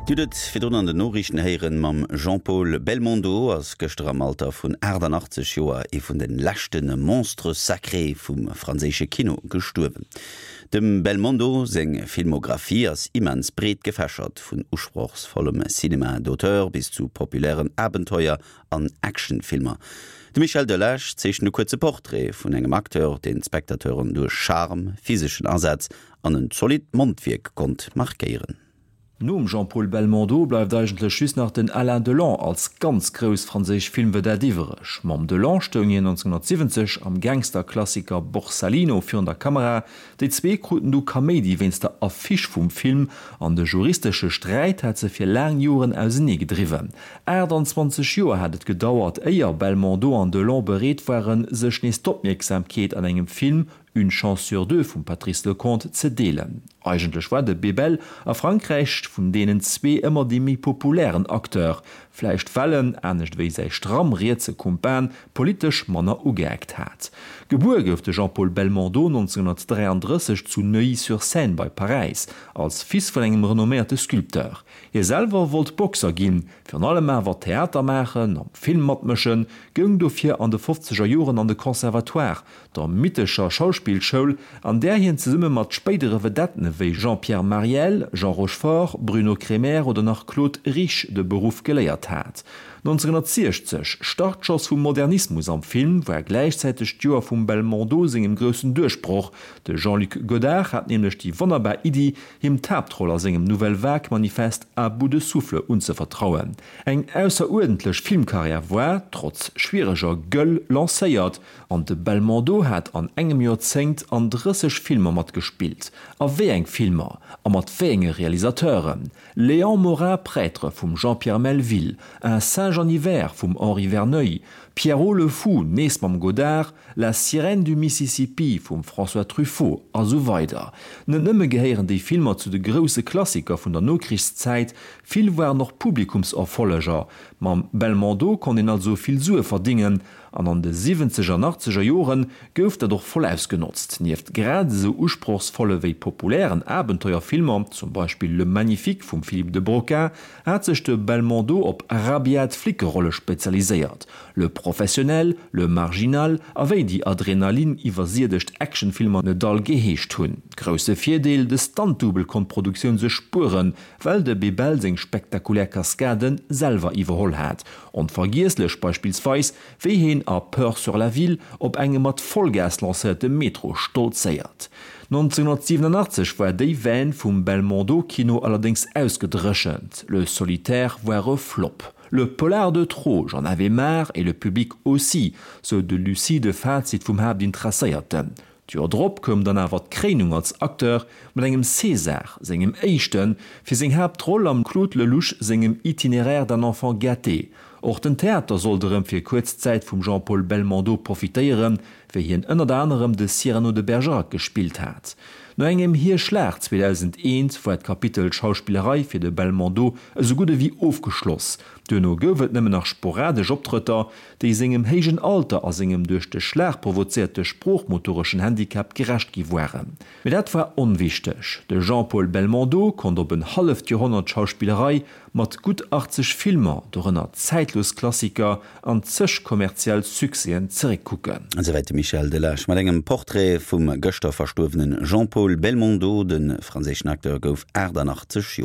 Dudet fir an den Norrichten heieren mam Jean-Paul Belmondo ass gëster am Alter vun 88 Joer vun den lächten Monstre sacré vum franzésche Kino gesturwen. Dem Belmondo seng Filmografie ass immens breet gefächert vun uspruchsvollem Cinema d'auteur bis zu populären Abenteuer an Actionfilmer. De Michel Delage zeech no kurze Porträt vun engem Akteur den Spektateuren durch Charme, physischen Ansatz an een solid Mondwirk kont markieren. Nom Jean-Paul Belmondo bleibt eigentlich schüss nach den Alain Delon als ganz groß französisch Filmvedette iwwerech. Mam Delon stöng 1970 am Gangsterklassiker Borsalino für der Kamera, die zwei kruten du Comedy wenn's der Affiche vom Film an de juristische Streit hat se fir lang Joren aus nie gedriven. 20 Joer hat het gedauert, eier Belmondo an Delon bereet waren sech ne Stopmerksamkeet an engem Film Une chance sur deux vum Patrice Lecomte ze deelen. Eigentlich war de Bebel a Frankreich vun denen zwee immer die mi populären Akteur, fleicht fallen ernstcht wéi sei stramm Rize Kompan politisch Manner ugeegt hat. Geburt goufte Jean-Paul Belmondo 1933 zu Neuilly-sur-Seine bei Paris, als fils vun engem renommierte Skulpteur. Selver wollt Boxer ginn, fir allem awer Theater machen, am Film matmschen, gëng dofir an de 50er Joren an de Konservatoire, der mittescher Schauspielschchoul, an der hien ze summe mat spéidere Vedetten wéi Jean-Pierre Mariel, Jean Rochefort, Bruno Kremer oder nach Claude Rich de Beruf geléiert hat. 1960 Startschoss vum Modernismus am Film, wo gleichzeitig Stuer vum Belmondo singem grössen Durchspruch. De Jean-Luc Godard hat nämlich die wunderbar Idee, im Tabtroller singem Nouvelle Vague Manifest à bout de souffle unzuvertrauen. Eng ausserordentlich Filmkarriere war, trotz schwieriger Göll, lancéiert, an de Belmondo hat an engem Jahrzehnt an 30 Filme mat gespielt. A wie eng Filmer, a mat enge Realisateuren. Léon Morin Prêtre vum Jean-Pierre Melville, un Saint-Jean Hiver vum Henri Verneuil, Pierrot le Fou nees mam Godard, La Sirène du Mississippi vum François Truffaut a so weiter. Net nëmme geheieren déi Filmer zu de grosse Klassiker vun der Nokrichszeit, viel war noch Publikumserfolleger. Mam Belmondo kon en also viel Sue verdingen, an de 70er 80er Joren gouft doch voll ausgenutzt. Nieft grad so uspruchsvolle wéi populären Abenteuerfilmer, zum Beispiel Le Magnifique vum Philippe de Broca, hat sech de Belmondo op rabiat Flickerolle spezialisiert. Le Professionnel, Le Marginal, aéi die Adrenalin iwversierdecht Actionfilmer net dall geheescht hunn. Grosse Vierdeel de Standdubel kon Produktionioun se spuren, well de Bebel seg spektakulär Kaskaden selver iwwerholl hat. Und vergieslech beispielsweis, wéi hin a Peur sur la Ville op engem mat Vollgas lancerte Metro stolzéiert. 1987 war déi Van vum Belmondo Kino allerdings ausgedrechend. Le Solitaire war flop. Le polar de trop, j'en avais marre, et le public aussi, so de lucide Fazit vum Habdin tracéierten. Drop kom dann awer d'Kreinung als Akteur mat engem César, segem Eichten, fir seg Hauptroll am Claude Lelouch segem Itinéraire d'un enfant gâté. Och den Theater solderem fir Kurzzeit vum Jean-Paul Belmondo profitéieren, fir hien ënner anderem de Cyrano de Bergerac gespielt hat. No engem hier Schlacht 2001 war et Kapitel Schauspielerei fir de Belmondo so gute wie aufgeschloss. Dënno gowet nëmmen nach sporadisch Optritter, déi segem hégen Alter as engem duch de Schlacht provozierte spruchmotorischen Handicap gerecht gi waren. Mit dat war onwichtech. De Jean-Paul Belmondo kon op een half Jahrhundert Schauspielerei mat gut 80 Filmer dorënner zeitlos Klassiker an zech kommerziell Succesen zerekucken. Soweit Michel Delage mat engem Porträt vum Göster verstorbenen Jean-Paul Belmondo, den franzésischen Akteur gouf 88 Joer.